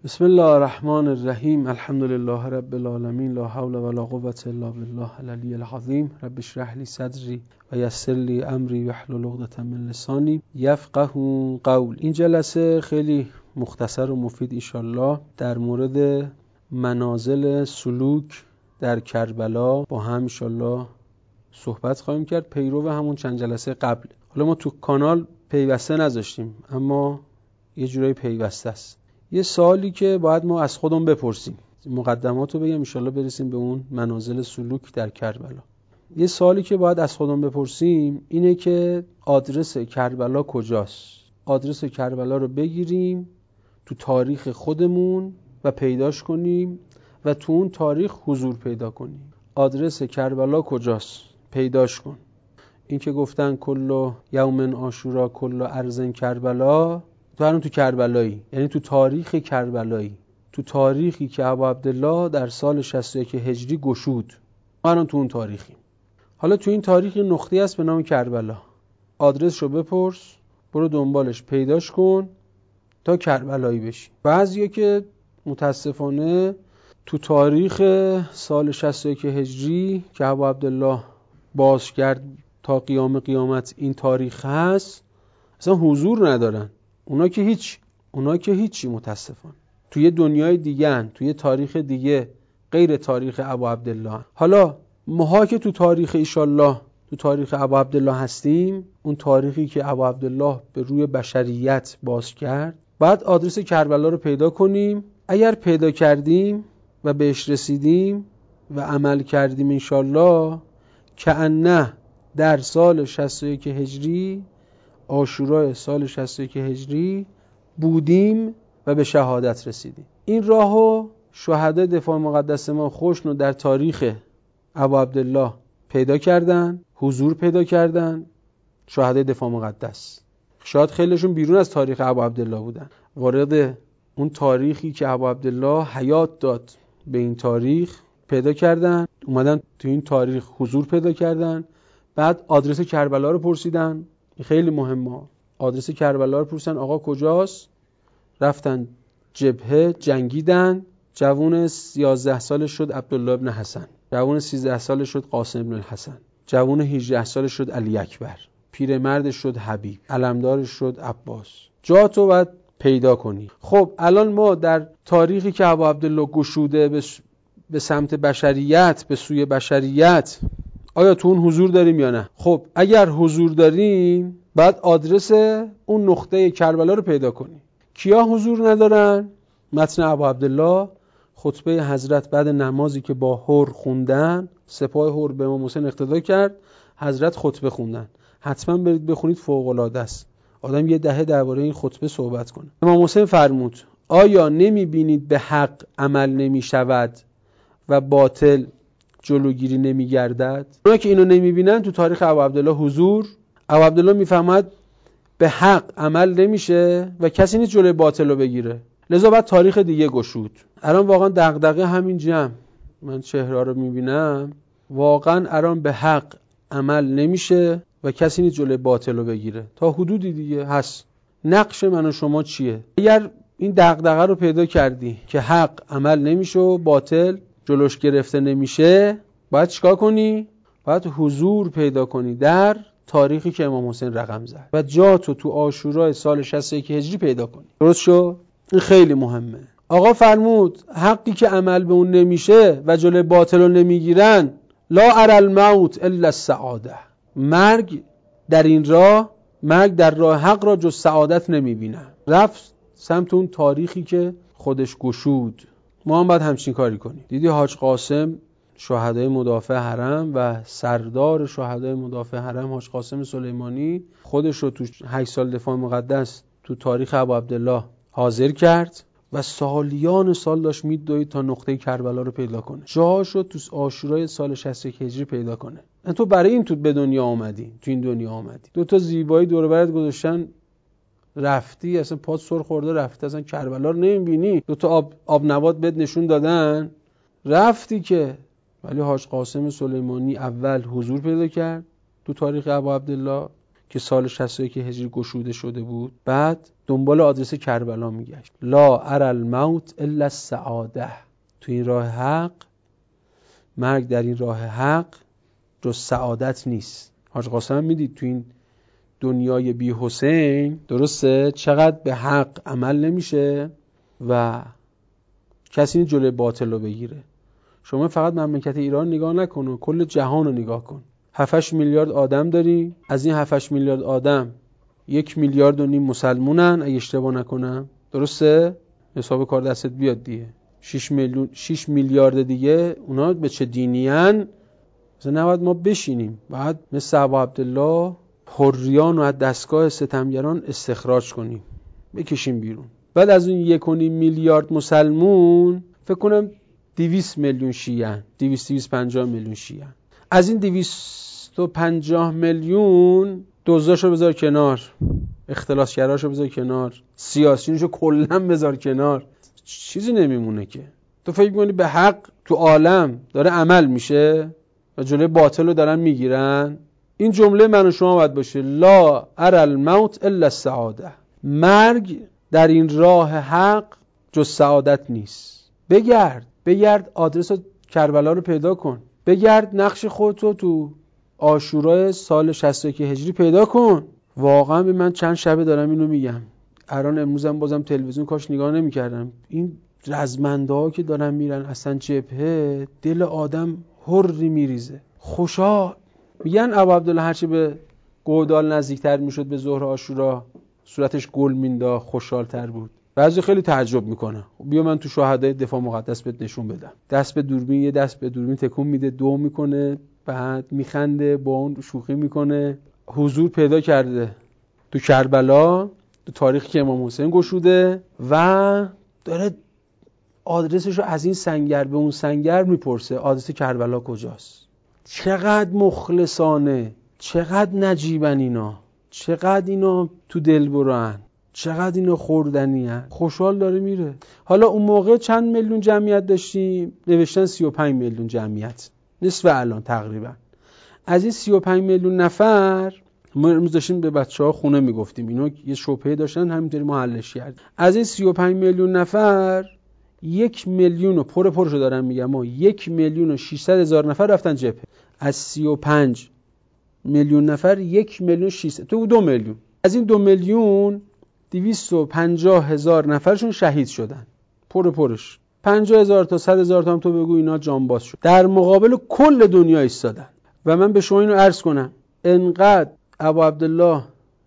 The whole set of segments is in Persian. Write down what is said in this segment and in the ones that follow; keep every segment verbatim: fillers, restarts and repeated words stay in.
بسم الله الرحمن الرحیم. الحمد لله رب العالمین، لا حول ولا قوة الا بالله العلی العظیم. رب اشرح لي صدری و یسر لي امری واحلل عقدة من لسانی یفقهوا قول. این جلسه خیلی مختصر و مفید انشالله در مورد منازل سلوک در کربلا با هم انشالله صحبت خواهیم کرد، پیرو همون چند جلسه قبل. حالا ما تو کانال پیوسته نذاشتیم اما یه جورایی پیوسته است. یه سوالی که باید ما از خودمون بپرسیم، مقدمات رو بگم انشالله برسیم به اون منازل سلوک در کربلا. یه سوالی که باید از خودمون بپرسیم اینه که آدرس کربلا کجاست؟ آدرس کربلا رو بگیریم تو تاریخ خودمون و پیداش کنیم و تو اون تاریخ حضور پیدا کنیم. آدرس کربلا کجاست؟ پیداش کن. این که گفتن کل یوم عاشورا کل ارض کربلا، تو الان تو کربلایی، یعنی تو تاریخ کربلایی، تو تاریخی که ابا عبدالله در سال شصت و یک هجری گشود. ما الان تو اون تاریخیم. حالا تو این تاریخ نقطه‌ای هست به نام کربلا. آدرس رو بپرس، برو دنبالش پیداش کن تا کربلایی بشی. بعضیا که متاسفانه تو تاریخ سال شصت و یک هجری که ابا عبدالله باز کرد تا قیام قیامت این تاریخ هست اصلا حضور ندارن. اونا که هیچ اونا که هیچی متاسفانه توی دنیای دیگه هن، توی تاریخ دیگه غیر تاریخ ابا عبدالله. حالا ماها که تو تاریخ ایشالله تو تاریخ ابا عبدالله هستیم، اون تاریخی که ابا عبدالله به روی بشریت باز کرد، بعد آدرس کربلا رو پیدا کنیم. اگر پیدا کردیم و بهش رسیدیم و عمل کردیم انشالله که انه در سال شصت و یک هجری، عاشورای سال شصت و یک هجری بودیم و به شهادت رسیدیم. این راهو شهدای دفاع مقدس ما خوشنو در تاریخ ابا عبدالله پیدا کردن، حضور پیدا کردن. شهدای دفاع مقدس شاید خیلیشون بیرون از تاریخ ابا عبدالله بودن، وارد اون تاریخی که ابا عبدالله حیات داد به این تاریخ پیدا کردن، اومدن تو این تاریخ حضور پیدا کردن. بعد آدرس کربلا رو پرسیدن، خیلی مهمه. آدرس کربلا رو پرسیدن آقا کجاست؟ رفتن جبهه جنگیدن. جوون یازده سالش شد عبدالله ابن حسن، جوون سیزده سالش شد قاسم ابن الحسن، جوون هجده سالش شد علی اکبر، پیرمردش شد حبیب، علمدارش شد عباس. جا تو باید پیدا کنی. خب الان ما در تاریخی که ابا عبدالله گشوده به, به سمت بشریت، به سوی بشریت، آیا تو اون حضور داریم یا نه؟ خب اگر حضور داریم بعد آدرس اون نقطه کربلا رو پیدا کنیم. کیا حضور ندارن؟ متن ابا عبدالله، خطبه حضرت بعد نمازی که با حر خوندن، سپاه حر به امام حسین اقتدا کرد، حضرت خطبه خوندن. حتما برید بخونید، فوق العاده است. آدم یه دهه درباره این خطبه صحبت کنه. امام حسین فرمود آیا نمی بینید به حق عمل نمی شود و باطل جلوگیری نمی گردد؟ اونا که اینو نمی بینن تو تاریخ ابا عبدالله حضور، ابا عبدالله میفهمد به حق عمل نمیشه و کسی نیست جلوی باطل رو بگیره، لذا بعد تاریخ دیگه گشود. الان واقعا دغدغه همین جمع، من چهره رو میبینم، واقعا الان به حق عمل نمیشه و کسی نیست جلوی باطل رو بگیره. تا حدودی دیگه هست. نقش من و شما چیه؟ اگر این دغدغه رو پیدا کردی که حق عمل نمیشه و باطل جلوش گرفته نمیشه، باید چیکار کنی؟ باید حضور پیدا کنی در تاریخی که امام حسین رقم زد و جاتو تو عاشورای سال شصت و یک هجری پیدا کنی. درست شو؟ این خیلی مهمه. آقا فرمود حقی که عمل به اون نمیشه و جلوی باطل رو نمیگیرن، لا اری الموت الا السعاده. مرگ در این راه، مرگ در راه حق را جز سعادت نمیبینن. رفت سمت اون تاریخی که خودش گشود. ما هم باید همچین کاری کنیم. دیدی حاج قاسم شهدای مدافع حرم و سردار شهدای مدافع حرم حاج قاسم سلیمانی خودش رو تو هشت سال دفاع مقدس تو تاریخ ابا عبدالله حاضر کرد و سالیان سال داشت میدوید تا نقطه کربلا رو پیدا کنه. جاهاش رو تو عاشورای سال شصت و یک هجری پیدا کنه. تو برای این تو به دنیا آمدی، تو این دنیا آمدی. دو تا زیبایی دور و برت گذاشتن، رفتی اصلا پات سر خورده رفتی، اصلا کربلا رو نمیبینی. دو تا آب آب نبات بهت نشون دادن رفتی که. ولی حاج قاسم سلیمانی اول حضور پیدا کرد تو تاریخ ابا عبدالله که سال شصت و یک هجری گشوده شده بود. بعد دنبال آدرس کربلا میگشت. لا اری الموت الا السعاده. تو این راه حق، مرگ در این راه حق جز سعادت نیست. حاج قاسم میدید تو این دنیای بی حسین، درسته، چقدر به حق عمل نمیشه و کسی جلوی باطل رو بگیره. شما فقط مملکت ایران نگاه نکن، کل جهان رو نگاه کن. هفت هشت میلیارد آدم داری، از این هفت هشت میلیارد آدم یک میلیارد و نیم مسلمونن اگه اشتباه نکنم، درسته؟ حساب کار دستت بیاد دیگه. شش میلیون شش میلیارد دیگه اونا به چه دینیان؟ مثلا نباید ما بشینیم بعد مثل ابا عبدالله حریان و از دستگاه ستمگران استخراج کنیم، بکشیم بیرون. بعد از اون یک و نیم میلیارد مسلمون فکر کنم دویست میلیون شیعه، دویست دویست و پنجاه میلیون شیعه. از این دویست و پنجاه میلیون دزداشو بذار کنار، اختلاسگراشو بذار کنار، سیاسیونشو کلا بذار کنار، چیزی نمیمونه که. تو فکر می‌کنی به حق تو عالم داره عمل میشه و جلوی باطل رو دارن میگیرن؟ این جمله من و شما باید باشه: لا اری الموت الا السعاده. مرگ در این راه حق جز سعادت نیست. بگرد بگرد آدرس کربلا رو پیدا کن، بگرد نقش خودتو تو عاشورای سال شصت و یک هجری پیدا کن. واقعا به من چند شبه دارم اینو میگم. الان امروزم بازم تلویزیون کاش نگاه نمی‌کردم. این رزمنده ها که دارن میرن اصلا جبهه، دل آدم هری میریزه. خوشا میگن ابو عبدالله هرچی به گودال نزدیکتر میشد به ظهر عاشورا صورتش گل مینداخت، خوشحال‌تر بود. بعضی خیلی تعجب میکنه. بیا من تو شهدای دفاع مقدس بهت نشون بدم. دست به دوربین، یه دست به دوربین تکون میده، دو میکنه، بعد میخنده، با اون شوخی میکنه. حضور پیدا کرده تو کربلا، تو تاریخی که امام حسین گشوده و داره آدرسش رو از این سنگر به اون سنگر میپرسه آدرس کربلا کجاست. چقدر مخلصانه، چقدر نجیبن اینا، چقدر اینا تو دل برن، چقدر اینا خوردنی هن. خوشحال داره میره. حالا اون موقع چند میلیون جمعیت داشتیم؟ نوشتن سی و پنج میلیون جمعیت، نصف الان تقریبا. از این سی و پنج میلیون نفر ما امروز داشتیم به بچه‌ها خونه میگفتیم، اینا یه شبهه داشتن همینطوری ما حلش کردیم. از این سی و پنج میلیون نفر یک میلیون و پر پرشو دارم میگم، ما یک میلیون و ششصد هزار نفر رفتن جبهه. از سی و پنج میلیون نفر یک میلیون و ششصد، تو دو میلیون. از این دو میلیون دویست و پنجاه هزار نفرشون شهید شدن، پر پرش. پنجاه هزار تا صد هزار تا هم تو بگو اینا جانباز شد، در مقابل کل دنیا ایستادن. و من به شما اینو عرض کنم، انقدر ابو عبدالله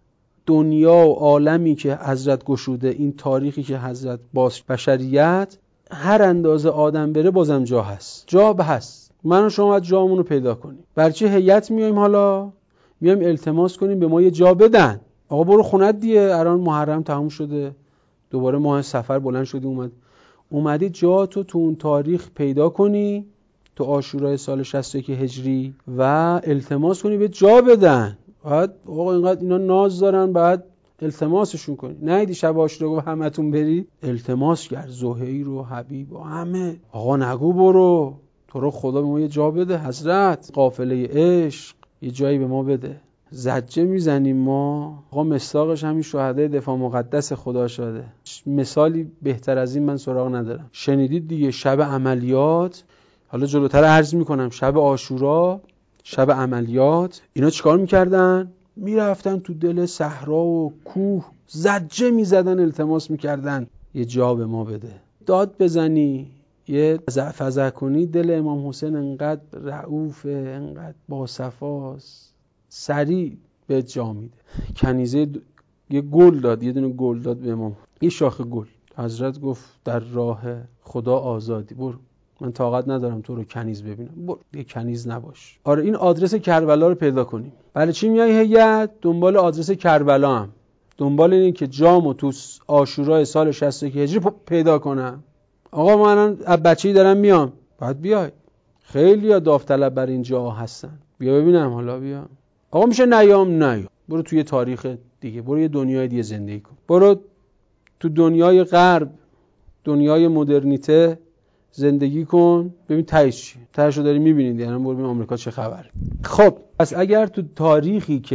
دنیا و عالمی که حضرت گشوده، این تاریخی که حضرت باز بشریت، هر اندازه آدم بره بازم جا هست، جا به هست. من و شما باید جامون رو پیدا کنیم. برچه هیئت میایم، حالا میایم التماس کنیم به ما یه جا بدن. آقا برو خونت دیگه، الان محرم تموم شده، دوباره ماه سفر بلند شدی، اومد اومدی جا تو تو اون تاریخ پیدا کنی، تو عاشورای سال شصت و یک هجری، و التماس کنی به جا بدن. بعد آقا اینقدر اینا ناز دارن، بعد التماسشون کنی. نیدی شب عاشورا گفت همتون برید؟ التماس کرد زهیر و حبیب و همه. آقا نگو برو، تو رو خدا به ما یه جا بده حضرت، قافله عشق یه جایی به ما بده. زجه میزنیم ما. آقا مصداقش همین شهدای دفاع مقدس خدا شده. مثالی بهتر از این من سراغ ندارم. شنیدید دیگه، شب عملیات، حالا جلوتر عرض میکنم، شب عاشورا، شب عملیات، اینا چیکار میکردن؟ میرفتن تو دل صحرا و کوه، زجه میزدن، التماس میکردن یه جا به ما بده. داد بزنی، یه فزع کنی، دل امام حسین انقدر رعوفه، انقدر باصفاست، سریع به جا میده. کنیزه د... یه گل داد، یه دونه گل داد به امام، یه شاخه گل. حضرت گفت در راه خدا آزادی، برو، من طاقت ندارم تو رو کنیز ببینم، برو یه کنیز نباش. آره این آدرس کربلا رو پیدا کنیم. برای چی میای هیئت؟ دنبال آدرس کربلا هم، دنبال اینه که جامو تو عاشورای سال شصت و یک هجری پیدا کنم. آقا من الان بچه‌ای دارم میام، باید بیای. خیلی ها داوطلب بر این جا هستن، بیا ببینم، حالا بیا. آقا میشه نیام؟ نیام. برو توی تاریخ دیگه، برو یه دنیای دیگه زندگی کن، برو تو دنیای غرب، دنیای مدرنیته زندگی کن، ببین تهش چی. تهش رو داری میبینید، یعنی برو ببین آمریکا چه خبره. خب پس اگر تو تاریخی که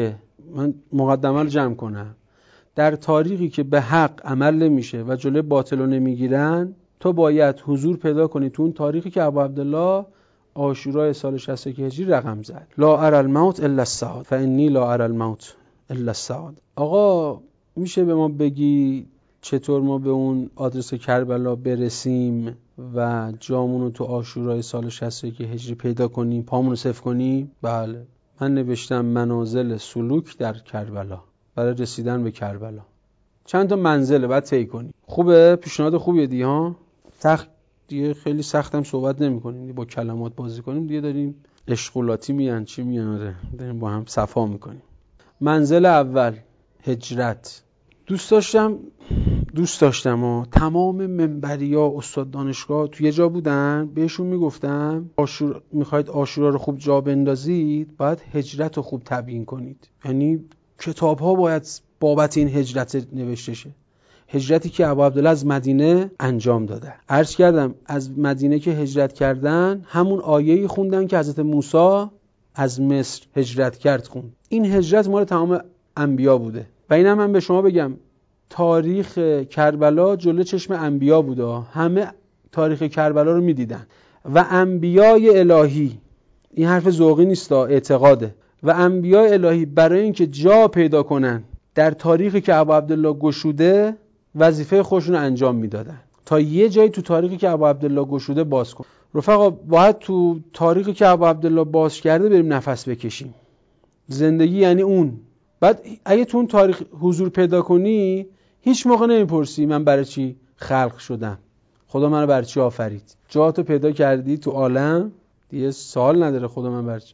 من مقدمه رو جمع کنم. در تاریخی که به حق عمل نمیشه و جلوی باطل رو نمیگیرن، تو باید حضور پیدا کنی تو اون تاریخی که ابو عبدالله عاشورای سال شصت و یک هجری رقم زد. لا اری الموت الا السعاد فانی لا اری الموت الا السعاد. آقا میشه به ما بگی چطور ما به اون آدرس کربلا برسیم و جامون رو تو عاشورای سال شصت و یک هجری پیدا کنیم، پامون رو صفر کنیم؟ بله، من نوشتم منازل سلوک در کربلا برای رسیدن به کربلا. چند تا منزله بعد طی کنی. خوبه؟ پیشنهاد خوبیه دیگه ها. سخت دیگه، خیلی سختم صحبت نمی‌کنیم، با کلمات بازی کنیم دیگه، داریم اشغالاتی میان چی میانه، داریم با هم صفا میکنیم. منزل اول هجرت. دوست داشتم دوست داشتم و تمام منبریا استاد دانشگاه تو یه جا بودن، بهشون میگفتم عاشور میخواید عاشورا رو خوب جا بندازید، باید هجرت رو خوب تبیین کنید. یعنی کتاب ها باید بابت این هجرت نوشته شه. هجرتی که ابو عبدالله از مدینه انجام داده. عرض کردم از مدینه که هجرت کردن همون آیه‌ای خوندن که حضرت موسی از مصر هجرت کرد خوند. این هجرت مال تمام انبیا بوده. و اینم من به شما بگم تاریخ کربلا جلوی چشم انبیا بوده. همه تاریخ کربلا رو میدیدن و انبیای الهی، این حرف ذوقی نیست، اعتقاده، و انبیای الهی برای اینکه جا پیدا کنن در تاریخی که ابو عبدالله گشوده وظیفه خودشون رو انجام میدادن تا یه جایی تو تاریخی که ابو عبدالله گشوده باز کن. رفقا باید تو تاریخی که ابو عبدالله باز کرده بریم نفس بکشیم. زندگی یعنی اون. بعد اگه تو اون تاریخ حضور پیدا کنی هیچ موقع نمیپرسی من برای چی خلق شدم، خدا منو برای چی آفرید. جاتو پیدا کردی تو عالم دیگه، سوال نداره خدا من برای چی.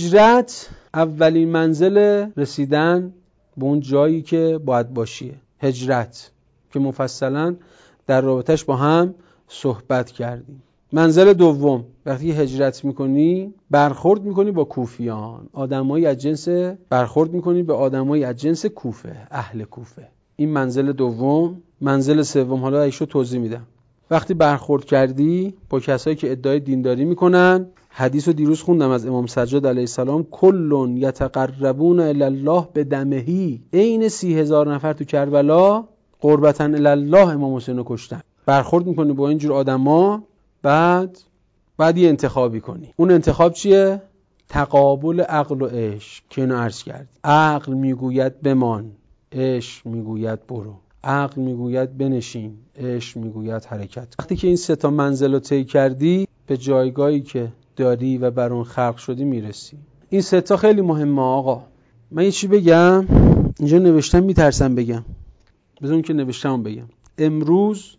هجرت اولین منزل رسیدن به اون جایی که باید باشیه. هجرت که مفصلا در رابطش با هم صحبت کردیم. منزل دوم، وقتی هجرت میکنی برخورد میکنی با کوفیان، آدمایی از جنس برخورد میکنی به آدمایی از جنس کوفه، اهل کوفه. این منزل دوم. منزل سوم حالا ایشو توضیح میدم. وقتی برخورد کردی با کسایی که ادعای دینداری میکنن، حدیث رو دیروز خوندم از امام سجاد علیه السلام، کلون یتقربون الی الله بدمهی. عین سی هزار نفر تو کربلا قربتاً الی الله امام حسین رو کشتن. برخورد میکنی با اینجور آدما، بعد بعد یه انتخابی کنی. اون انتخاب چیه؟ تقابل عقل و عشق که اینو عرض کرد. عقل میگوید بمان، عشق میگوید برو. عقل میگوید بنشین، عشق میگوید حرکت. وقتی که این سه تا منزل رو طی کردی به جایگاهی که داری و بر اون خلق شدی میرسی. این سه تا خیلی مهمه آقا. من یه چی بگم، اینجا نوشتم میترسم بگم، بذارون که نوشتم بگم. امروز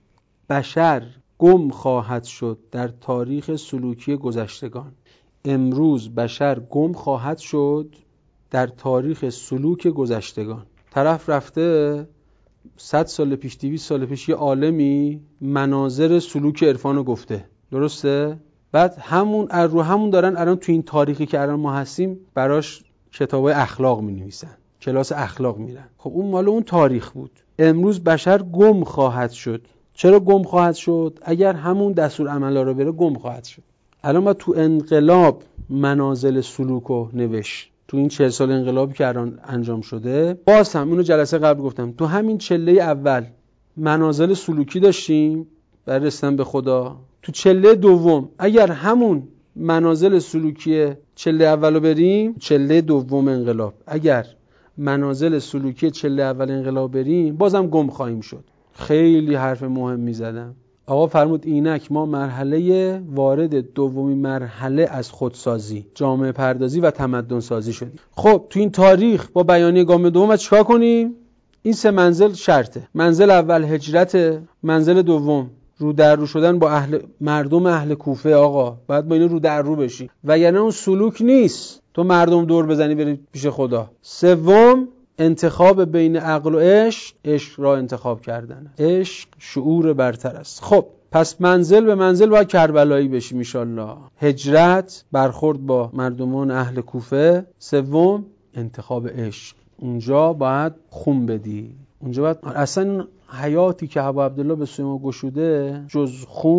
بشر گم خواهد شد در تاریخ سلوکی گذشتگان. امروز بشر گم خواهد شد در تاریخ سلوک گذشتگان. طرف رفته صد سال پیش، دویست سال پیش یه عالمی مناظر سلوک عرفان رو گفته، درسته؟ بعد همون رو همون دارن الان تو این تاریخی که الان ما هستیم براش کتابای اخلاق می نویسن، کلاس اخلاق میرن. خب اون مال اون تاریخ بود. امروز بشر گم خواهد شد. چرا گم خواهد شد؟ اگر همون دستور عملا رو بره گم خواهد شد. الان ما تو انقلاب منازل سلوکو نوشت، تو این چهل سال انقلابی که الان انجام شده. باز هم اونو جلسه قبل گفتم، تو همین چله اول منازل سلوکی داشتیم برای رسیدن به خدا. تو چله دوم اگر همون منازل سلوکی چله اولو بریم، چله دوم انقلاب اگر منازل سلوکی چله اول انقلاب بریم، بازم گم خواهیم شد. خیلی حرف مهم میزدم. آقا فرمود اینک ما مرحله وارد دومی مرحله از خودسازی، جامعه پردازی و تمدن سازی شدیم. خب تو این تاریخ با بیانیه گام دوم چیکار کنیم؟ این سه منزل شرطه. منزل اول هجرت، منزل دوم رو در رو شدن با اهل مردم اهل کوفه. آقا باید با اینا رو در رو بشی، وگرنه اون سلوک نیست تو مردم دور بزنی بری پیش خدا. سوم انتخاب بین عقل و عشق، عشق را انتخاب کردن. عشق شعور برتر است. خب پس منزل به منزل باید کربلایی بشیم ان شاءالله. هجرت، برخورد با مردمان اهل کوفه. سوم انتخاب عشق، اونجا باید خون بدی، اونجا باید اصلا حیاتی که ابو عبدالله به سوی ما گشوده جز خون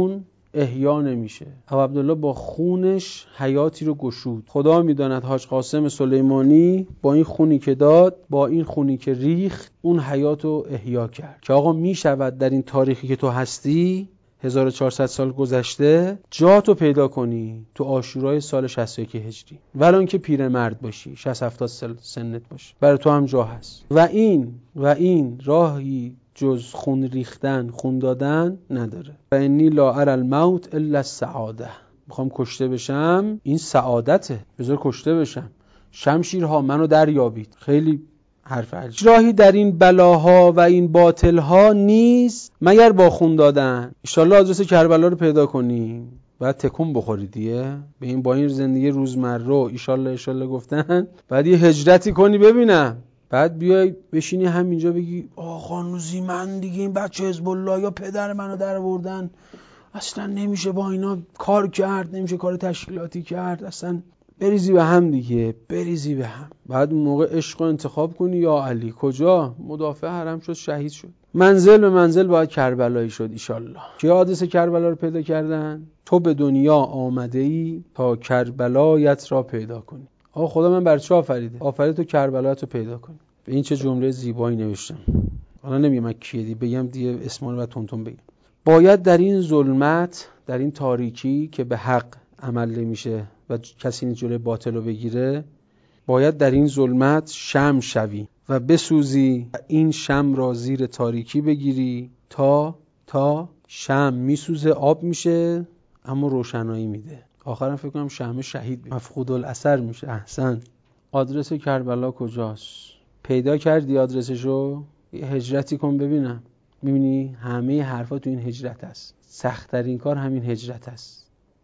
احیا نمیشه. ابو عبدالله با خونش حیاتی رو گشود. خدا میداند حاج قاسم سلیمانی با این خونی که داد، با این خونی که ریخت، اون حیات رو احیا کرد که آقا میشود در این تاریخی که تو هستی هزار و چهارصد سال گذشته جا تو پیدا کنی تو عاشورای سال شصت و یک هجری، ولان که پیرمرد باشی، شصت هفتاد سال سنت باشه، برای تو هم جا هست. و این و این راهی جز خون ریختن، خون دادن نداره. و انی لا اری الموت الا السعاده. میخوام کشته بشم، این سعادته، بذار کشته بشم. شمشیرها منو دریابید. خیلی حرف عجیب. راهی در این بلاها و این باطلها نیست مگر با خون دادن. ان شاءالله آدرس کربلا رو پیدا کنیم، بعد تکون بخوری دیگه به این با این زندگی روزمره ان شاءالله ان شاءالله گفتن، بعد یه هجرتی کنی ببینم، بعد بیای بشینی همینجا بگی آقا نوزی من دیگه این بچه حزب الله یا پدر منو در آوردن، اصلا نمیشه با اینا کار کرد، نمیشه کار تشکیلاتی کرد، اصلا بریزی به هم دیگه، بریزی به هم. بعد اون موقع عشق رو انتخاب کنی. یا علی کجا؟ مدافع حرم شد، شهید شد. منزل به منزل باید کربلایی شد ایشالله. که حادثه کربلا رو پیدا کردن؟ تو به دنیا آمده ای تا کربلایت را پیدا کنی. آقا خدا من بر چه آفریده؟ آفرید تو کربلایت رو پیدا کنی. به این چه جمله زیبایی نوشتم. حالا نمیگم من کیه دی بگم دیگه اسمانو و تونتون بگم. باید در این ظلمت، در این تاریکی که به حق عمل نمیشه و کسی نیست جلوی باطل رو بگیره، باید در این ظلمت شمع شوی و بسوزی، این شمع را زیر تاریکی بگیری تا تا شمع میسوزه، آب میشه اما روشنایی میده. آخرم فکر کنم شمع شهید مفقود الاثر میشه. احسن. آدرس کربلا کجاست؟ پیدا کردی آدرسشو؟ یه هجرتی کن ببینم. میبینی همه حرفا تو این هجرت هست. سخت‌ترین کار همین هجرت هست.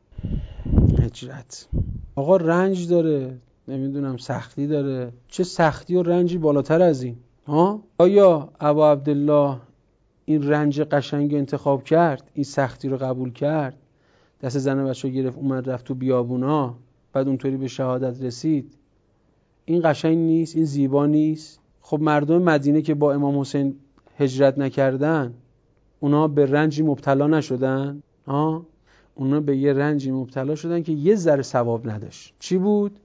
هجرت آقا رنج داره، نمیدونم سختی داره. چه سختی و رنجی بالاتر از این؟ ها؟ آیا ابو عبدالله این رنج قشنگ انتخاب کرد، این سختی رو قبول کرد، دست زن و بچه گرفت اومد رفت تو بیابونا، بعد اونطوری به شهادت رسید؟ این قشنگ نیست؟ این زیبا نیست؟ خب مردم مدینه که با امام حسین هجرت نکردن، اونا به رنجی مبتلا نشدن؟ ها؟ اونا به یه رنجی مبتلا شدن که یه ذره ثواب نداشت. چی بود؟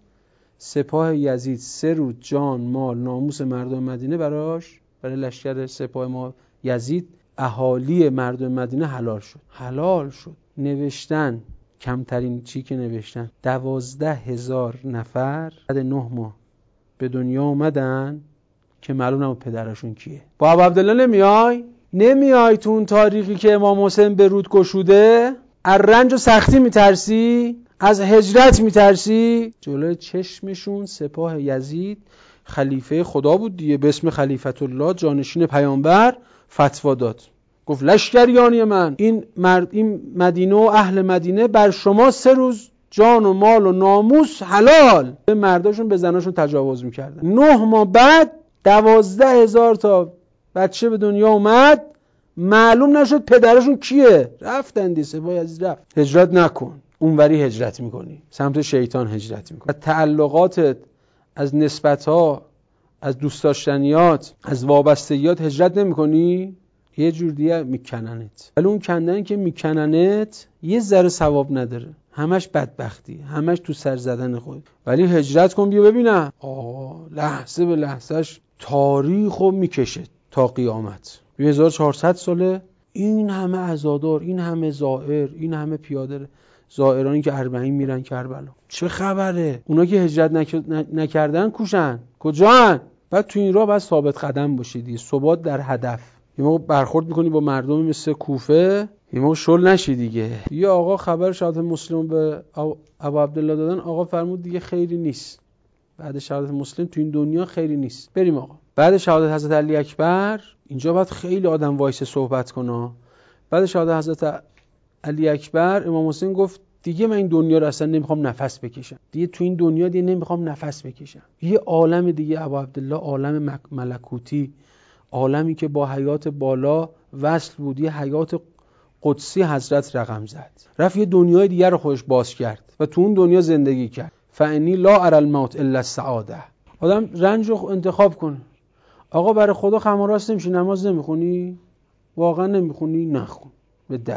سپاه یزید سه روز جان، مال، ناموس مردم مدینه براش، برای لشکر سپاه ما یزید، اهالی مردم مدینه حلال شد. حلال شد. نوشتن کمترین چی که نوشتن دوازده هزار نفر بعد نه ماه به دنیا اومدن که معلوم نبود پدرشون کیه. با ابو عبدالله نمیای؟ نمیای تو اون تاریخی که امام حسین به رود گشوده؟ از رنج و سختی میترسی؟ از هجرت میترسی؟ جلوی چشمشون سپاه یزید، خلیفه خدا بود دیگه به اسم خلیفت الله، جانشین پیامبر، فتوا داد. گفت لشکریانی من، این مرد این مدینه و اهل مدینه بر شما سه روز جان و مال و ناموس حلال. به مرداشون به زناشون تجاوز میکردن. نه ماه بعد دوازده هزار تا بچه به دنیا اومد، معلوم نشد پدرشون کیه. رفتن دی سپاه یزید رفت. هجرت نکن. اونوری هجرت میکنی، سمت شیطان هجرت میکنی. از تعلقاتت، از نسبتها، از دوست داشتنیات، از وابستگیات هجرت نمیکنی، یه جور دیگه میکننت. ولی اون کندن که میکننت یه ذره ثواب نداره، همش بدبختی، همش تو سر زدن خود. ولی هجرت کن بیا ببینم. آه لحظه به لحظهش تاریخو میکشه تا قیامت. هزار و چهارصد ساله این همه عزادار، این همه زائر، این همه پیاده زائرانی که اربعین میرن کربلا. چه خبره؟ اونا که هجرت نک... نکردن کوشن کجان؟ بعد تو این راه باید ثابت قدم باشی، ثبات در هدف. یه موقع برخورد میکنی با مردمی مثل کوفه، یه موقع شل نشی دیگه. یه آقا خبر شهادت مسلم به ابو عبدالله دادن، آقا فرمود دیگه خیری نیست، بعد شهادت مسلم تو این دنیا خیری نیست، بریم آقا. بعد شهادت حضرت علی اکبر اینجا باید خیلی آدم وایس صحبت کنه. بعد شهادت حضرت علی اکبر امام حسین گفت دیگه من این دنیا رو اصلا نمیخوام نفس بکشم، دیگه تو این دنیا دیگه نمیخوام نفس بکشم. یه عالم دیگه ابو عبدالله، عالم ملکوتی، عالمی که با حیات بالا وصل بود، یه حیات قدسی حضرت رقم زد، رفت یه دنیای دیگه رو خودش باز کرد و تو اون دنیا زندگی کرد. فانی لا اری الموت الا السعاده. آدم رنج رو انتخاب کنه. آقا برای خدا خم و راست نمیشه، نماز نمیخونی؟ واقعا نمیخونی؟ نخون به درک.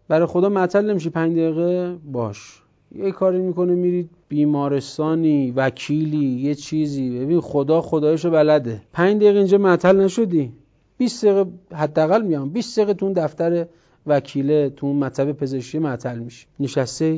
برای خدا معطل نمیشی پنج دقیقه؟ باش. یه کاری میکنه میری بیمارستانی، وکیلی، یه چیزی، ببین خدا خدایشو بلده. پنج دقیقه اینجا معطل نشدی، بیست دقیقه حداقل میام بیست دقیقه تو دفتر وکیله، تو مطب پزشکی معطل میشی. نشسته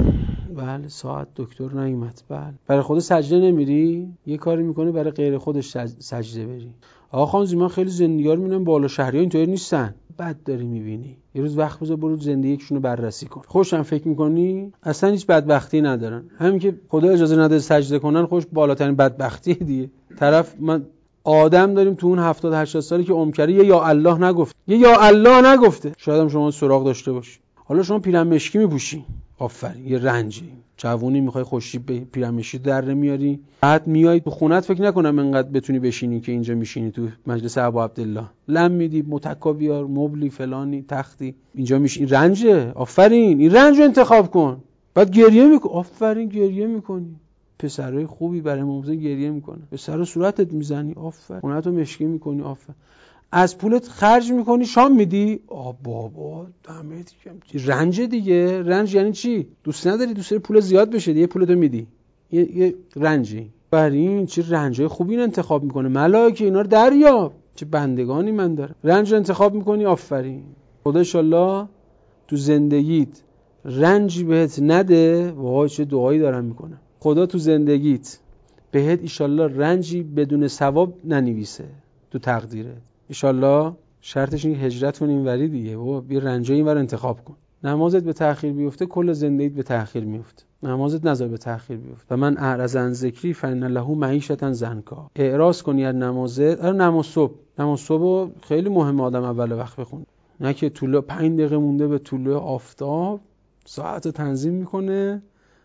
بله ساعت دکتر نیومد. بله برای خدا سجده نمیری؟ یه کاری میکنه برای غیر خودش سجده بری. آقا خانم من خیلی زندگی‌ها رو میبینم بالا شهری‌ها اینطوری نیستن. بد داری میبینی. یه روز وقت بذار برو زندگیشون رو بررسی کن. خوشم فکر میکنی اصلا هیچ بدبختی ندارن. همین که خدا اجازه نده سجده کنن خوش بالاترین بدبختی دیگه. طرف من آدم داریم تو اون هفتاد هشتاد سالی که عمر کرده یه یا الله نگفت. یه یا الله نگفته. شاید هم شما سراغ داشته باشی. حالا شما پیرن مشکی میپوشی. آفرین یه رنجی. جوونی میخوای خوشی به پیرن مشکی در نمیاری. بعد میای تو خونت فکر نکنم انقدر بتونی بشینی که اینجا میشینی تو مجلس ابا عبدالله. لم میدی متکا بیار مبلی فلانی تختی اینجا میشین. رنجه. آفرین این رنجو انتخاب کن. بعد گریه میکنی. آفرین گریه میکنی. پسرای خوبی برای موزه گریه میکنه. به سر و صورتت میزنی. آفرین. خونتو مشکی میکنی. آفرین. از پولت خرج میکنی شام میدی. آ بابا دمت گرم. رنج دیگه. رنج یعنی چی؟ دوست نداری دوست داری پول زیاد بشه دیگه پولتو میدی. یه, یه رنجی. برای این چه رنجای خوبی رو انتخاب میکنه. ملائکه اینا رو دریاب. چه بندگانی من داره. رنج رو انتخاب میکنی. آفرین. خدا انشالله تو زندگیت رنجی بهت نده. وای چه دعایی دارم میکنم. خدا تو زندگیت بهت ایشالله رنجی بدون ثواب ننویسه تو تقدیره. ایشالله. شرطش این هجرتون اینوری دیگه. بابا بیا رنجای اینور انتخاب کن. نمازت به تأخیر بیفته کل زندگیت به تأخیر میفته. نمازت نذار به تأخیر بیفته. و من اعرض عن ذکری فإن له معیشة ضنکا. اعراض کنی از نمازت. آره نماز صبح. نماز صبح خیلی مهمه آدم اول وقت بخونه. نه که طلوع پنج دقیقه مونده به طلوع آفتاب ساعت تنظیم میکنه.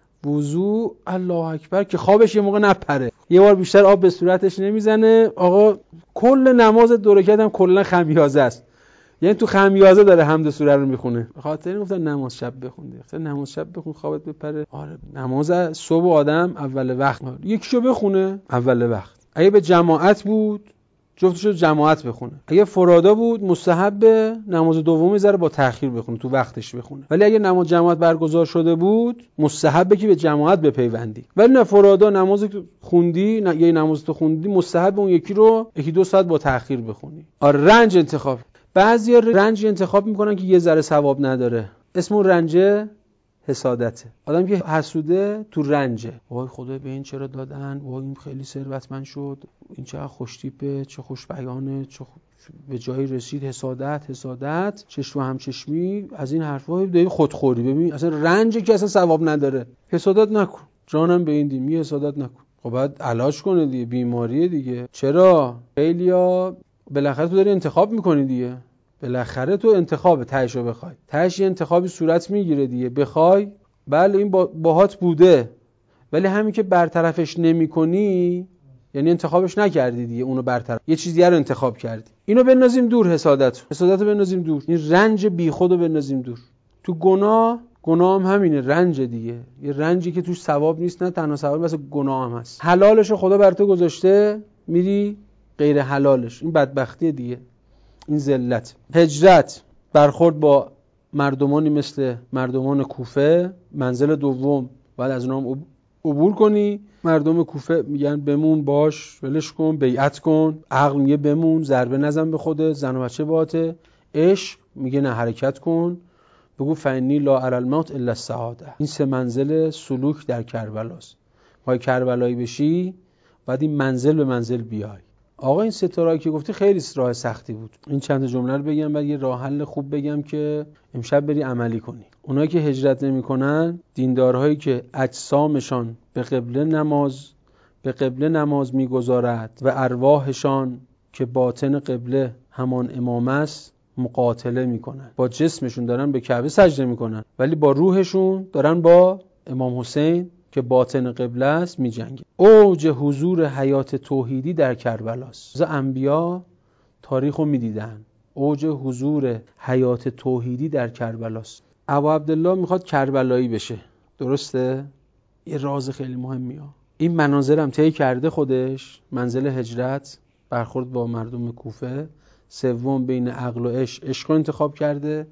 وضو الله اکبر که خوابش یه موقع نپره. یه بار بیشتر آب به صورتش نمیزنه. آقا کل نماز دو رکعت هم کلا خمیازه است. یعنی تو خمیازه داره حمد سوره رو میخونه. به خاطر این گفتن نماز شب بخون. گفتن نماز شب بخون خوابت بپره. آره نماز صبح آدم اول وقت یکیشو بخونه اول وقت. اگه به جماعت بود جفتشو جماعت بخونه. اگه فرادا بود مستحب نماز دومی ذره با تأخیر بخونه تو وقتش بخونه. ولی اگه نماز جماعت برگزار شده بود مستحبه که به جماعت بپیوندی. ولی نه فرادا نماز خوندی نه یه نماز تو خوندی مستحب اون یکی رو یکی دو ساعت با تأخیر بخونی. آره رنج انتخاب. بعضیا رنج انتخاب میکنن که یه ذره ثواب نداره. اسم اون رنجه حسادته. آدم که حسوده تو رنجه. وای خدا به این چرا دادن؟ وای این خیلی ثروتمند شد. این چقدر خوش تیپه، چه خوش بیانه، چه خوش به جایی رسید. حسادت حسادت چشم و همچشمی از این حرفا داری خودخوری. ببین اصلا رنجه که اصلا ثواب نداره. حسادت نکن. جانم به این دین حسادت نکن. خب بعد علاج کنه دیگه. بیماریه دیگه. چرا؟ خیلیا بالاخره تو داری انتخاب میکنی دیگه. بالاخره تو انتخاب تهشو بخوای. تهش یه انتخابی صورت میگیره دیگه. بخوای بله این با... باهات بوده. ولی همین که برطرفش نمی‌کنی یعنی انتخابش نکردی دیگه. اونو برطرف یه چیز دیگه رو انتخاب کردی. اینو بنازیم دور. حسادت حسادت رو بنازیم دور. این رنج بیخودو بنازیم دور. تو گناه گناه هم همینه رنج دیگه. یه رنجی که توش ثواب نیست. نه تنها ثواب بس گناه هم هست. حلالشو خدا بر تو گذاشته میری غیر حلالش. این بدبختی دیگه. این ذلت. هجرت برخورد با مردمانی مثل مردمان کوفه. منزل دوم بعد از اونام عبور کنی. مردم کوفه میگن بمون باش ولش کن بیعت کن. عقل میگه بمون ضربه نزن به خودت زن و بچه باته. عشق میگه نه حرکت کن. بگو فانی لا اری الموت الا السعاده. این سه منزل سلوک در کربلاست. وای کربلایی بشی بعد این منزل به منزل بیای. آقا این ستاره که گفتی خیلی راه سختی بود. این چند جمله رو بگم بعد یه راه حل خوب بگم که امشب بری عملی کنی. اونایی که هجرت نمی‌کنن دیندارهایی که اجسامشان به قبله نماز به قبله نماز می‌گذارد و ارواحشان که باطن قبله همان امام است مقاتله می‌کنن. با جسمشون دارن به کعبه سجده می‌کنن ولی با روحشون دارن با امام حسین که باطن قبله است می جنگه. اوج حضور حیات توحیدی در کربلاست. از انبیا تاریخو می دیدن. اوج حضور حیات توحیدی در کربلاست. ابا عبدالله میخواد کربلایی بشه. درسته؟ یه راز خیلی مهمیه. این مناظرم طی کرده خودش. منزل هجرت، برخورد با مردم کوفه. سوم بین عقل و عشق، عشق رو انتخاب کرده.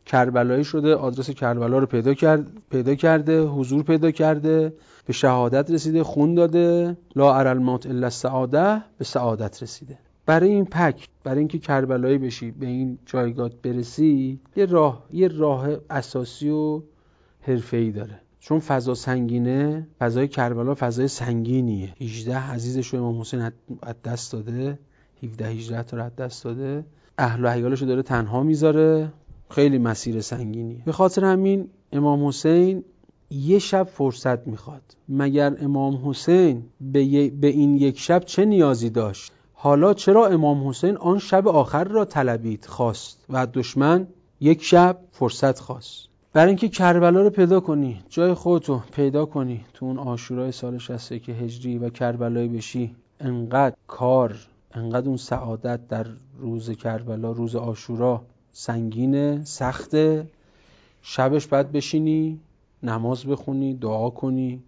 کربلایی شده، آدرس کربلا رو پیدا کرد پیدا کرده، حضور پیدا کرده، به شهادت رسیده، خون داده، لا اری الموت الا السعاده، به سعادت رسیده. برای این پک، برای اینکه کربلایی بشی، به این جایگاه برسی، یه راه یه راه اساسی و حرفه‌ای داره. چون فضا سنگینه، فضای کربلا فضای سنگینیه. هجده عزیزش رو امام حسین از دست داده، هفده هجده تا رو از دست داده، اهل و عیالش رو داره تنها میذاره، خیلی مسیر سنگینیه. به خاطر همین امام حسین یه شب فرصت میخواد. مگر امام حسین به, به این یک شب چه نیازی داشت؟ حالا چرا امام حسین آن شب آخر را طلبید، خواست و دشمن یک شب فرصت خواست؟ برای اینکه کربلا رو پیدا کنی، جای خودتو پیدا کنی تو اون عاشورای سال شصت و یک هجری و کربلایی بشی، انقدر کار، انقدر اون سعادت در روز کربلا، روز عاشورا سنگینه، سخته. شبش باید بشینی نماز بخونی، دعا کنی،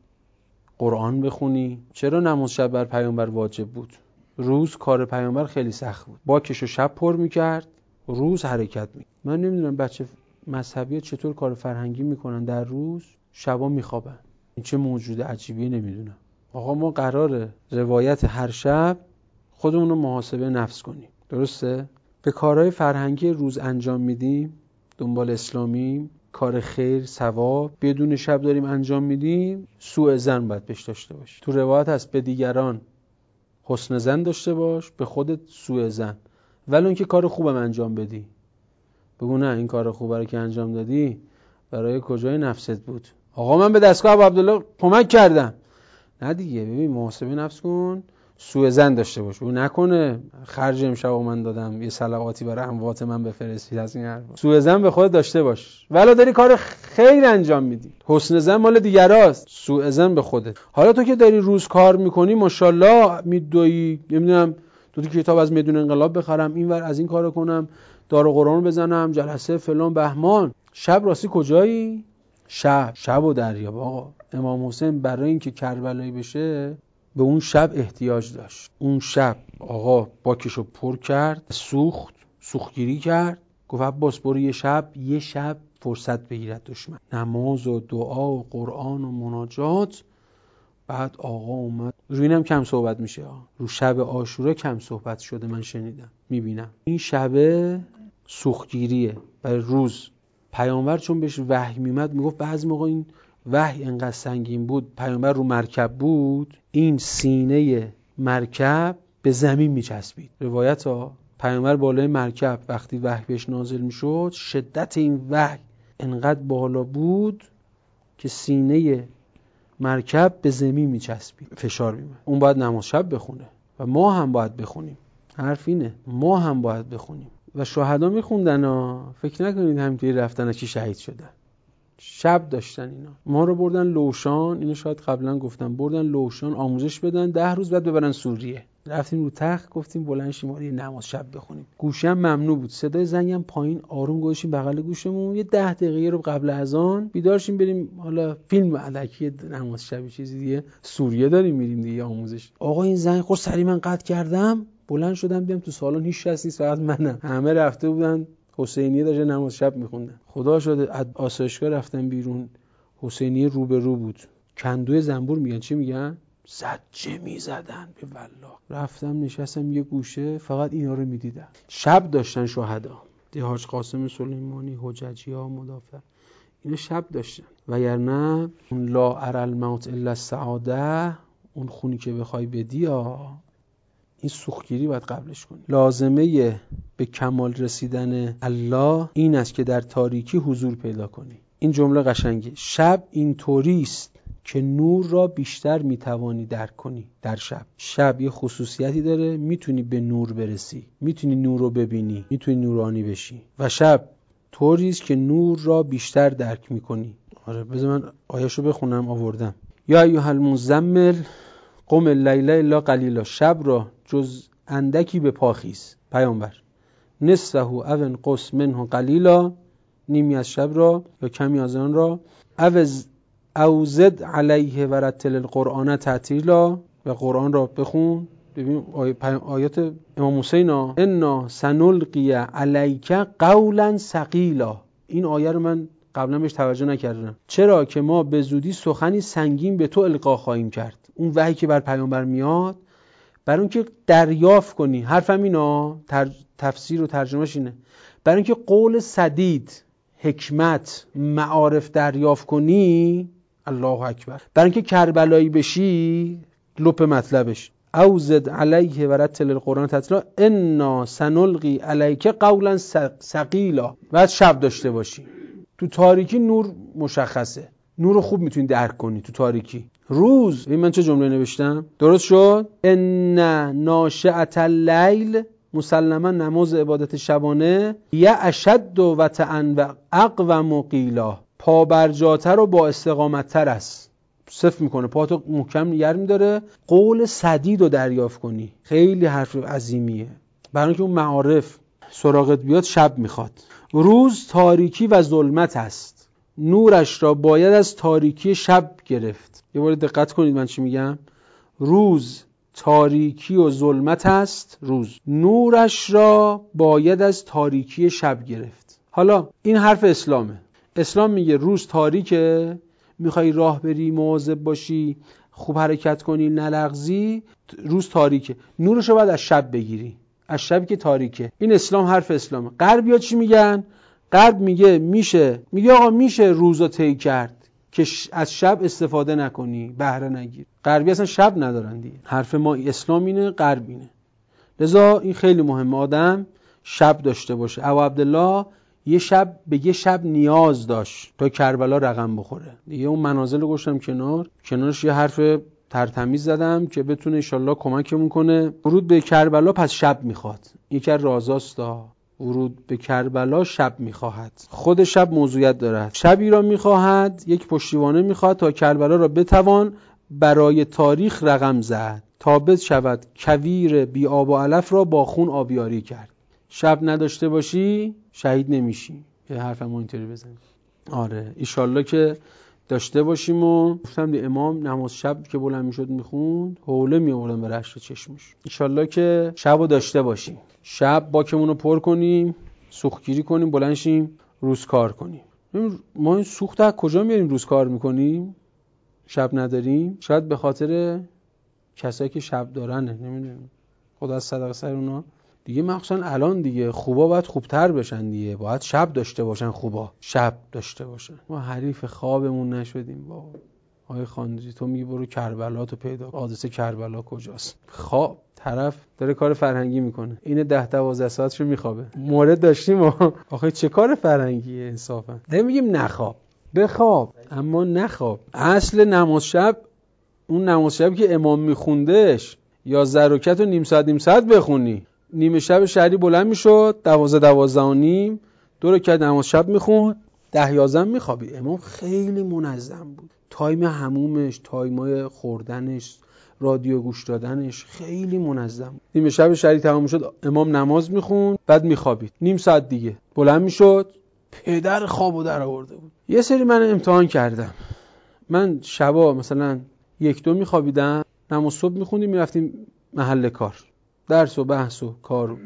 قرآن بخونی. چرا نماز شب بر پیامبر واجب بود؟ روز کار پیامبر خیلی سخت بود، باکشو شب پر میکرد، روز حرکت میکرد. من نمیدونم بچه مذهبی چطور کار فرهنگی میکنن در روز، شبا میخوابن. این چه موجود عجیبیه نمیدونم. آقا ما قراره روایت هر شب خودمون رو محاسبه نفس کنیم، درسته؟ به کارهای فرهنگی روز انجام میدیم، دنبال اسلامی، کار خیر، ثواب، بدون شب داریم انجام میدیم، سوء ظن باید بهش داشته باش. تو روایت هست به دیگران حسن ظن داشته باش، به خودت سوء ظن. ولی اون که کار خوبم انجام بدی، بگو نه این کار خوبه رو که انجام دادی برای کجای نفست بود؟ آقا من به دستگاه ابو عبدالله کمک کردم. نه دیگه، ببین محاسبه نفس کن، سوء ظن داشته باش. او نکنه خرج امشب من دادم یه صلواتی برای اموات من بفرستید، از این حرفا. سوء ظن به خودت داشته باش. ولی داری کار خیر انجام میدی، حسن ظن مال دیگراست، سوء ظن به خودت. حالا تو که داری روز کار میکنی، ماشاءالله میدوی، نمیدونم دو تا کتاب از میدون انقلاب بخرم، اینور از این کارو کنم، دار قرآن بزنم، جلسه فلان بهمان. شب راستی کجایی؟ شب شب و دریاب. آقا امام حسین برای اینکه کربلایی بشه به اون شب احتیاج داشت. اون شب آقا باکشو پر کرد، سوخت، سوختگیری کرد، گفت عباس برو یه شب یه شب فرصت بگیرد دشمن، نماز و دعا و قرآن و مناجات. بعد آقا اومد. روی اینم کم صحبت میشه، رو شب عاشورا کم صحبت شده، من شنیدم میبینم. این شب سوختگیریه برای روز. پیامبر چون بهش وحی میمد میگفت بعضی موقع این وحی انقدر سنگین بود، پیامبر رو مرکب بود، این سینه مرکب به زمین میچسبید. روایت ها پیامبر بالای مرکب وقتی وحی بهش نازل میشد، شدت این وحی انقدر بالا بود که سینه مرکب به زمین میچسبید، فشار میومد. اون باید نماز شب بخونه و ما هم باید بخونیم. حرف اینه، ما هم باید بخونیم. و شهدا میخوندن ها، فکر نکنید همینطوری رفتن کی شهید شدن، شب داشتن اینا. ما رو بردن لوشان، اینو شاید قبلا گفتم، بردن لوشان آموزش بدن، ده روز بعد ببرن سوریه. رفتیم رو تخت گفتیم بلند شیم ما نماز شب بخونیم. گوشم ممنوع بود، صدای زنگم پایین آروم گذاشتیم بغل گوشمون، یه ده دقیقه رو قبل اذان بیدار شیم بریم حالا فیلم الکی نماز شب چیزی دیگه، سوریه داریم میریم دیگه آموزش. آقا این زنگ خود سری من قطع کردم، بلند شدم دیدم تو سالن هیچ کس نیست، فقط منم. همه رفته بودن حسینیه داشته نماز شب میخوندن. خدا شده از آسایشگاه رفتم بیرون، حسینیه رو به رو بود، کندوی زنبور میگن چی میگن؟ زجه میزدن به والله. رفتم نشستم یه گوشه، فقط اینا رو میدیدم. شب داشتن شهدا، دی حاج قاسم سلیمانی، حججی ها، مدافع، اینا شب داشتن. وگرنه اون لا اری الموت الا السعاده، اون خونی که بخوای بدی ها، این سوختگیری باید قبلش کنی. لازمه به کمال رسیدن الله این است که در تاریکی حضور پیدا کنی. این جمله قشنگه. شب این طوریست که نور را بیشتر میتوانی درک کنی. در شب شب یه خصوصیتی داره، میتونی به نور برسی، میتونی نور رو ببینی، میتونی نورانی بشی. و شب طوریست که نور را بیشتر درک میکنی. آره بذار من آیه‌شو بخونم، آوردم. یا ایها المزمل قم اللیل الا قلیلا، شب را جز اندکی به پا خیز پیامبر، نصفه او انقص منه قلیلا، نیمی از شب را یا کمی از آن را، اوز او زد علیه و رتل القرآن ترتیلا، و قرآن را بخون. ببین آیات امام حسین ها، انا سنلقی علیک قولا ثقیلا، این آیه رو من قبلا بهش توجه نکردم. چرا که ما به زودی سخنی سنگین به تو القا خواهیم کرد. اون وحی که بر پیامبر میاد برای اون که دریافت کنی، حرفم اینا تر... تفسیر و ترجمهش اینه، برای اینکه قول سدید، حکمت، معارف دریافت کنی، الله اکبر، برای اینکه کربلایی بشی، لپ مطلبش او زد علیه و رتل القرآن تتلا انا سنلقی علیک قولا ثقیلا. بعد شب داشته باشی. تو تاریکی نور مشخصه، نور رو خوب میتونی درک کنی تو تاریکی. روز، این من چه جمله نوشتم؟ درست شد؟ ان ناشئة اللیل، مسلما نماز عبادت شبانه، یه اشد و وطئن و اقوم قیلا، پابرجاتر و با استقامتتر است. صف میکنه، پاتو محکم نگر میداره. قول سدید رو دریافت کنی، خیلی حرف عظیمیه. برای اینکه اون معارف سراغت بیاد شب میخواد. روز تاریکی و ظلمت است، نورش را باید از تاریکی شب گرفت. یه بار دقت کنید من چی میگم. روز تاریکی و ظلمت است، روز نورش را باید از تاریکی شب گرفت. حالا این حرف اسلامه. اسلام میگه روز تاریکه، میخوای راه بری، مواظب باشی، خوب حرکت کنی، نلغزی، روز تاریکه، نورش رو باید از شب بگیری، از شبی که تاریکه. این اسلام حرف اسلامه. غربیا چی میگن؟ غرب میگه میشه، میگه آقا میشه روزو طی کرد که از شب استفاده نکنی، بهره نگیر. غربی اصلا شب ندارن دیگه. حرف ما اسلام اینه، غرب اینه. لذا این خیلی مهمه آدم شب داشته باشه. ابو عبدالله یه شب به یه شب نیاز داشت تا کربلا رقم بخوره. دیگه اون منازل رو گذاشتم کنار، کنارش یه حرف ترتمیز زدم که بتونه انشالله کمکمون کنه. ورود به کربلا پس شب میخواد. یکی از رازاست، ورود به کربلا شب میخواهد. خود شب موضوعیت دارد. شبی را میخواهد، یک پشتیبانه میخواهد تا کربلا را بتوان برای تاریخ رقم زد، ثابت شود کویر بی آب و علف را با خون آبیاری کرد. شب نداشته باشی شهید نمیشی. یه حرفمو اینطوری بزنیم. آره ایشالله که داشته باشیم. و گفتم دی امام نماز شب که بلند میشد میخوند، حوله میآوردن به رشت چشمش. ایشالله که شبو داشته باشیم. شب باکمون رو پر کنیم، سوختگیری کنیم، بلند شیم روز کار کنیم. ما این سوخت از کجا میاریم روز کار میکنیم؟ شب نداریم. شاید به خاطر کسایی که شب دارنه، نمیدونم، خدا از صدقه سر اونا دیگه. مخصوصا الان دیگه خوبا باید خوبتر بشن دیگه، باید شب داشته باشن، خوبا شب داشته باشن. ما حریف خوابمون نشدیم. با آقای خاندری تو میگی برو کربلا تو پیدا، حادثه کربلا کجاست؟ خواب طرف داره کار فرهنگی میکنه، این ده دوازده ساعتشو میخوابه. مورد داشتیم آخه چه کار فرهنگیه انصافا؟ نمیگیم نخواب، بخواب اما نخواب. اصل نماز شب اون نماز شب که امام میخوندش یا رکعت و نیم ساعت نیم ساعت بخونی. نیمه شب شهری بلند میشد دوازده دوازده و نیم، دو رکعت نماز شب میخوند، ده یازده میخوابید. امام خیلی منظم بود. تایم حمومش، تایمای خوردنش، رادیو گوش دادنش خیلی منظم بود. نیمه شب شهری تمام شد امام نماز میخوند، بعد میخوابید. نیم ساعت دیگه بلند میشد، پدر خوابو در آورده بود. یه سری من امتحان کردم. من شبا مثلا یک دو میخوابیدم، نماز صبح میخوندیم، میرفتیم محل کار، درس و بحث و کار،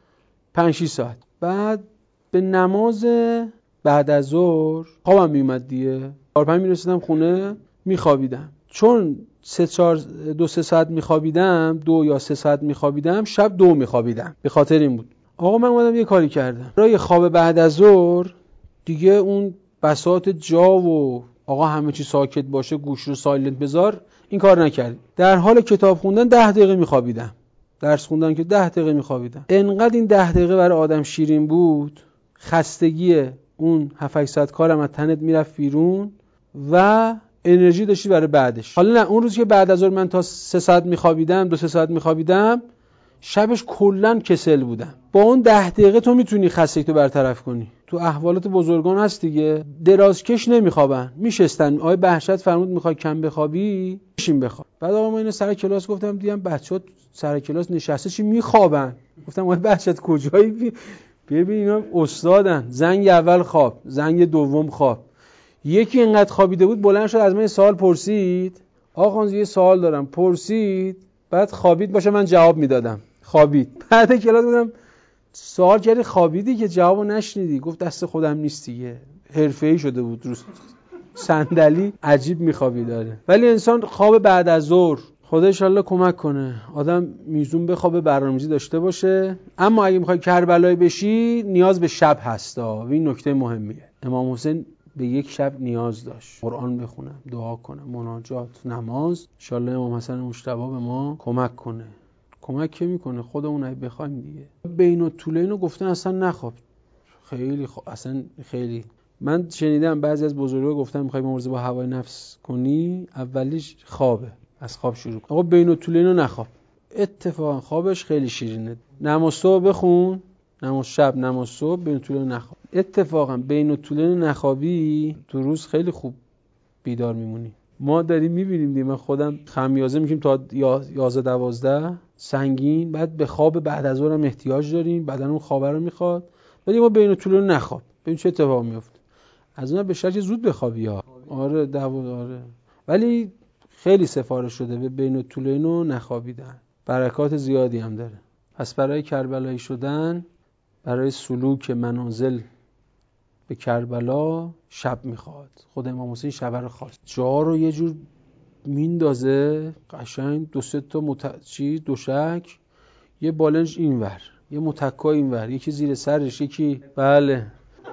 پنج شش ساعت. بعد به نماز بعد از ظهر خوابم میومد دیگه، چهار پنج میرسیدم خونه میخوابیدم. چون سه چهار دو سه ساعت میخوابیدم، دو یا سه ساعت میخوابیدم، شب دو میخوابیدم. به خاطر این بود. آقا من اومدم یه کاری کردم. برای خواب بعد از ظهر دیگه اون بساط جا و آقا همه چی ساکت باشه، گوش رو سایلنت بذار، این کار نکردم. در حال کتاب خوندن ده دقیقه میخوابیدم. درس خوندن که ده دقیقه میخوابیدم. انقدر این ده دقیقه برای آدم شیرین بود، خستگی اون هفت هشت ساعت کارم از تنت میرفت بیرون و انرژی داشتی برای بعدش. حالا نه، اون روز که بعد از ظهر من تا سه ساعت میخوابیدم، دو سه ساعت میخوابیدم، شبش کلا کسل بودم. با اون ده دقیقه تو میتونی خستگی تو برطرف کنی. تو احوالات بزرگان هست دیگه، درازکش نمیخوابن، میشستن. آقای بهشت فرمود میخوای کم بخوابی بشین بخواب. بعد آقا ما اینو سر کلاس گفتم، دیدم بچه‌ها سر کلاس نشسته چی میخوابن. گفتم آقای بهشت کجایی؟ ببین اینا استادن. زنگ اول خواب، زنگ دوم خواب. یکی اینقدر خوابیده بود بلند شد از من سوال پرسید. آقا یه سوال دارم. پرسید، بعد خوابید باشه من جواب میدادم. خوابید. بعد کلاس گفتم سوال کردی خوابیدی که جوابو نشنیدی، گفت دست خودم نیست دیگه، حرفه‌ای شده بود روز صندلی عجیب میخوابی داره. ولی انسان خواب بعد از ظهر، خدا ان شاءالله کمک کنه آدم میزون بخوابه، برنامه‌ریزی داشته باشه. اما اگه میخوای کربلایی بشی نیاز به شب هستا و این نکته مهمیه. امام حسین به یک شب نیاز داشت، قرآن بخونم، دعا کنم، مناجات، نماز. ان شاءالله امام حسن مجتبی به ما کمک کنه. کمک که میکنه، خودمون اگه بخوایم دیگه. بین الطولین رو گفتن اصلا نخواب، خیلی خ... اصلا خیلی من شنیدم بعضی از بزرگا گفتن میخوای مبارزه با هوای نفس کنی اولیش خوابه، از خواب شروع کن. آقا بین الطولین رو نخواب، اتفاقا خوابش خیلی شیرینه. نماز صبح بخون، نماز شب، نماز صبح، بین الطولین نخواب. اتفاقا بین الطولین نخوابی تو روز خیلی خوب بیدار میمونی. ما داریم میبینیم دیگه، من خودم خمیازه میشیم تا یازده دوازده سنگین، بعد به خواب بعد از ظهر هم احتیاج داریم، بدنمون خواب رو میخواد، ولی ما بین الطولین نخواب. ببین چه اتفاقی میفته. از اون به شرطی زود بخوابی ها. آره دوازده آره. ولی خیلی سفارش شده به بین الطولین و نخوابیدن، برکات زیادی هم داره. پس برای کربلایی شدن، برای سلوک منازل به کربلا شب میخواد. خود امام حسین شب رو خواست، جا رو یه جور میندازه قشنگ، دو سه تا مت... چی دوشک، یه بالنج اینور، یه متکا اینور، یکی زیر سرش، یکی بله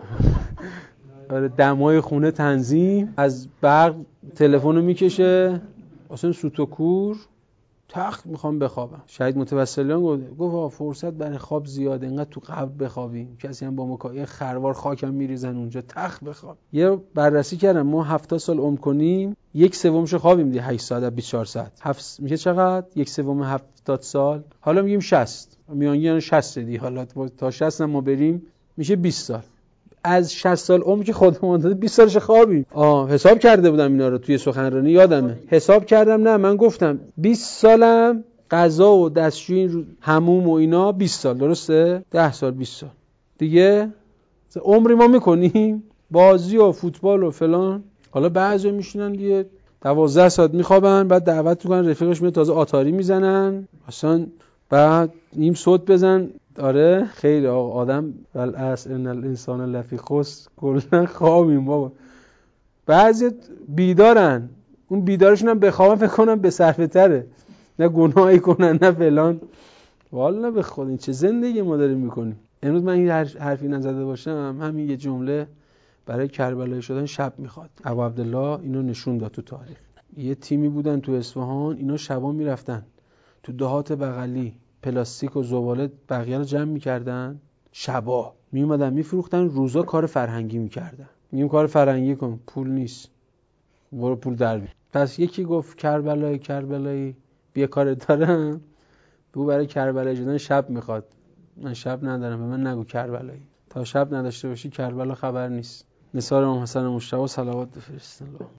آره دمای خونه تنظیم، از برق تلفنو میکشه، اصلا سوت و کور، تخت میخوام بخوابم. شهید متوسلیان گفت گفت فرصت برای خواب زیاده، اینقدر تو قبر بخوابیم، کسی هم با مکایه خروار خاکم میریزن اونجا، تخت بخواب. یه بررسی کردم، ما هفتاد سال عمر کنیم یک سومش خوابیم دی هشت ساعت بیست و چهار ساعت، هفت میشه چقدر؟ یک سوم هفتاد سال، حالا میگیم شصت، میانگین شصت دی، حالا تا شصت ما بریم میشه بیست سال. از شصت سال عمر که خودمون داده بیست سالش خوابیم. آه حساب کرده بودم اینا رو توی سخنرانی، یادمه حساب کردم، نه من گفتم بیست سالم قضا و دستشویی حموم و اینا بیست سال، درسته؟ ده سال بیست سال دیگه عمری ما میکنیم بازی و فوتبال و فلان. حالا بعضی میشینن دیگه دوازده ساعت میخوابن، بعد دعوت میکنن رفیقش میاد تازه آتاری میزنن اصلا، بعد نیم صوت بزن. آره خیلی آقا آدم والعصر ان الانسان لفی خسر، کلا خوابیم بابا. بعضی بیدارن، اون بیدارشون هم بخوابن فکر کنم به صرفه تره، نه گناهی کنن نه فلان. والا به خود این چه زندگی ما داریم میکنیم. امروز من این حرفی نزده باشم، همین یه جمله برای کربلایی شدن شب میخواد. ابو عبدالله اینو نشون داد تو تاریخ. یه تیمی بودن تو اصفهان، اینا شبا میرفتن تو دهات بغلی، پلاستیک و زباله بقیه رو جمع میکردن، شبا میومدن میفروختن، روزا کار فرهنگی میکردن. میگیم کار فرهنگی کن، پول نیست، برو پول در بیار. پس یکی گفت کربلایی کربلایی بیا کار دارم، بگو برای کربلایی شدن شب میخواد. من شب ندارم، به من نگو کربلایی. تا شب نداشته باشی کربلا خبر نیست. نثار امام حسن مجتبی صلوات بفرست.